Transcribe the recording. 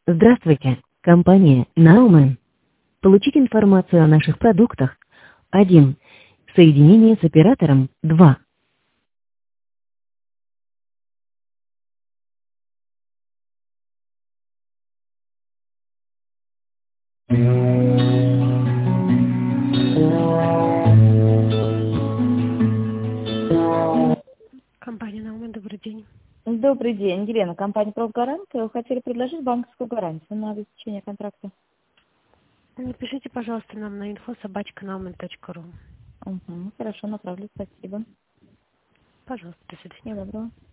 Здравствуйте, компания Nauman. Получить информацию о наших продуктах. 1. Соединение с оператором. 2. Компания Nauman, добрый день. Добрый день, Елена, компания «Профгарант». Хотели предложить банковскую гарантию на обеспечение контракта. Напишите, пожалуйста, нам на info@nauman.ru. Хорошо, направлю, спасибо. Пожалуйста, до свидания. Всего доброго.